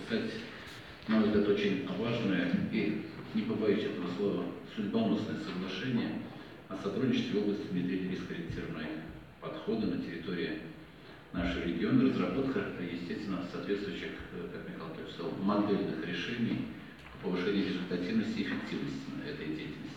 подписать, на мой взгляд, очень важное и, не побоюсь этого слова, судьбоносное соглашение о сотрудничестве в области внедрения рискоориентированного подхода на территории нашего региона, разработка, естественно, соответствующих, как Михаил Анатольевич сказал, модельных решений по повышению результативности и эффективности этой деятельности.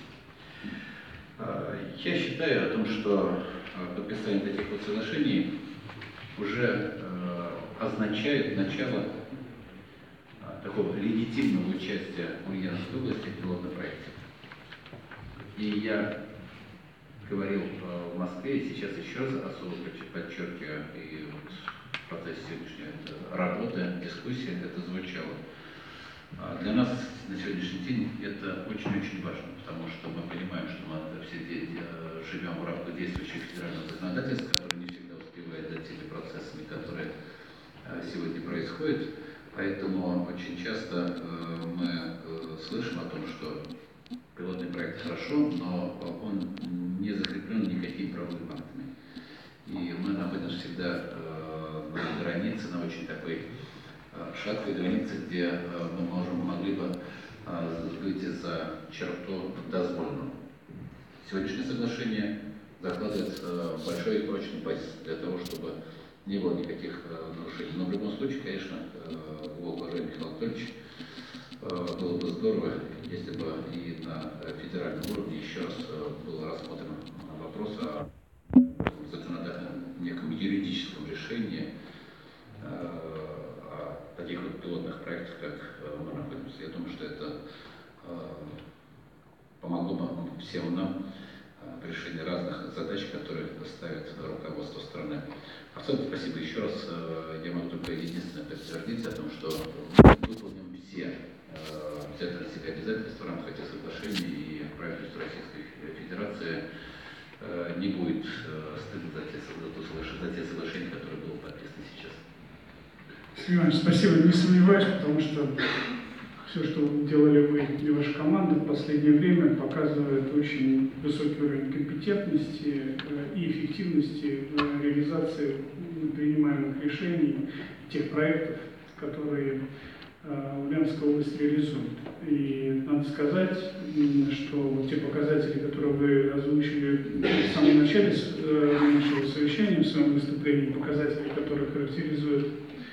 Я считаю о том, что подписание таких вот соглашений уже означает начало такого легитимного участия Ульяновской области в пилотном проекте. И я говорил в Москве, и сейчас еще раз особо подчеркиваю, и вот в процессе сегодняшней работы, дискуссии это звучало. Для нас на сегодняшний день это очень-очень важно, потому что мы понимаем, что мы все живем в рамках действующего федерального законодательства, которое не всегда успевает за теми процессами, которые сегодня происходят. Поэтому очень часто мы слышим о том, что пилотный проект хорошо, но он не закреплен никакими правовыми актами. И мы находимся всегда на границе, на очень такой шаткой границе, где мы могли бы выйти за черту дозволенного. Сегодняшнее соглашение закладывает большой и прочный базис для того, чтобы не было никаких нарушений. Но в любом случае, конечно, уважаемый Михаил Анатольевич, было бы здорово, если бы и на федеральном уровне еще раз был рассмотрен вопрос о законодательном неком юридическом решении о таких вот пилотных проектах, как мы находимся. Я думаю, что это помогло бы всем нам в решении разных задач, которые ставит руководство страны. В целом, спасибо еще раз. Я могу только единственное подтвердить о том, что мы выполним все взятые на себя обязательства в рамках этих соглашений, и правительство Российской Федерации не будет стыдно за те соглашения, которые были подписаны сейчас. Сергей Иванович, спасибо. Не сомневаюсь, потому что все, что делали вы и ваша команда в последнее время, показывает очень высокий уровень компетентности и эффективности в реализации принимаемых решений, тех проектов, которые Ульяновская область реализует. И надо сказать, что те показатели, которые вы озвучили в самом начале нашего совещания, в своем выступлении, показатели, которые характеризуют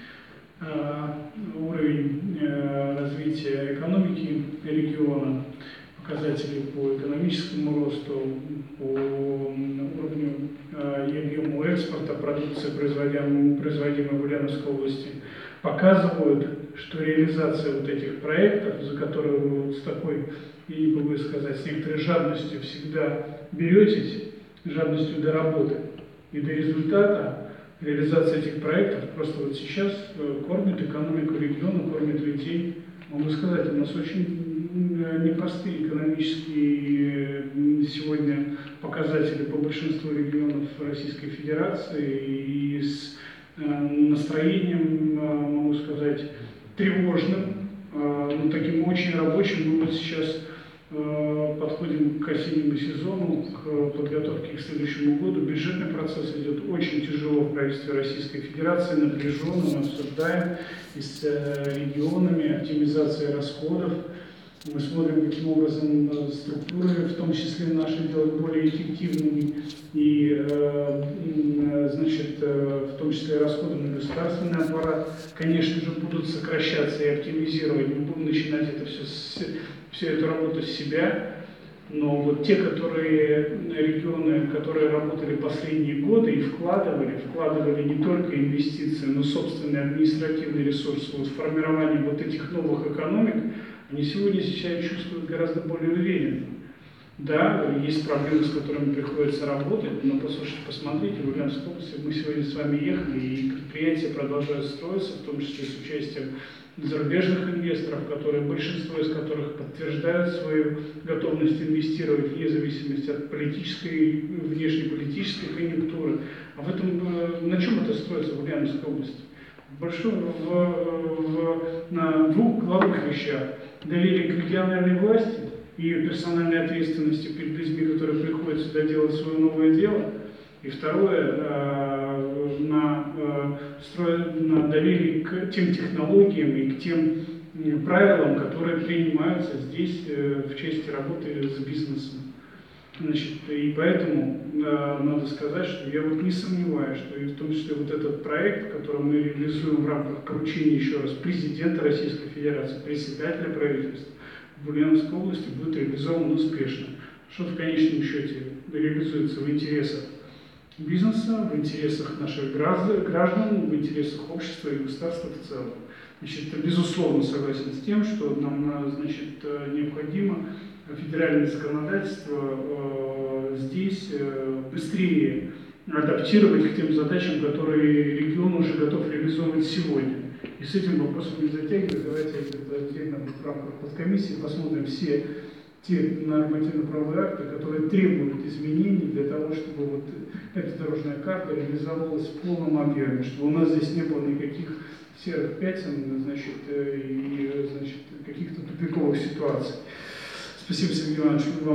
уровень развития экономики региона, показатели по экономическому росту, по уровню и объему экспорта продукции, производимой в Ульяновской области, показывают, что реализация вот этих проектов, за которые вы вот с такой, я не могу сказать, с некоторой жадностью всегда беретесь, жадностью до работы и до результата, реализация этих проектов просто вот сейчас кормит экономику региона, кормит людей. Могу сказать, у нас очень непростые экономические сегодня показатели по большинству регионов Российской Федерации, и с настроением, могу сказать, тревожным, но таким очень рабочим. Мы вот сейчас подходим к осеннему сезону, к подготовке к следующему году. Бюджетный процесс идет очень тяжело в правительстве Российской Федерации, напряженно, мы обсуждаем и с регионами оптимизация расходов. Мы смотрим, каким образом структуры, в том числе наши, делать более эффективными, и, значит, в том числе расходы на государственный аппарат, конечно же, будут сокращаться и оптимизировать. Мы будем начинать это всю эту работу с себя. Но вот те, регионы, которые работали последние годы и вкладывали не только инвестиции, но собственный административный ресурс в формирование вот этих новых экономик, они сегодня себя чувствуют гораздо более уверенно. Да, есть проблемы, с которыми приходится работать, но послушайте, посмотрите, в Ульяновской области мы сегодня с вами ехали, и предприятия продолжают строиться, в том числе с участием зарубежных инвесторов, большинство из которых подтверждают свою готовность инвестировать вне зависимости от внешнеполитической конъюнктуры. А на чем это строится в Ульяновской области? На двух главных вещах. Доверие к региональной власти и ее персональной ответственности перед людьми, которые приходят сюда делать свое новое дело. И второе, на доверии к тем технологиям и к тем правилам, которые принимаются здесь в части работы с бизнесом. Значит, и поэтому надо сказать, что я вот не сомневаюсь, что и в том числе вот этот проект, который мы реализуем в рамках поручения, еще раз, президента Российской Федерации, председателя правительства в Ульяновской области, будет реализован успешно. Что в конечном счете реализуется в интересах бизнеса, в интересах наших граждан, в интересах общества и государства в целом. Значит, безусловно согласен с тем, что нам, значит, необходимо федеральное законодательство здесь быстрее адаптировать к тем задачам, которые регион уже готов реализовывать сегодня. И с этим вопросом не затягивать. Давайте это отдельно в рамках подкомиссии посмотрим все те нормативно-правовые акты, которые требуют изменений для того, чтобы вот эта дорожная карта реализовалась в полном объеме, чтобы у нас здесь не было никаких серых пятен, значит, и значит, каких-то тупиковых ситуаций. Спасибо, Сергей Иванович, вам.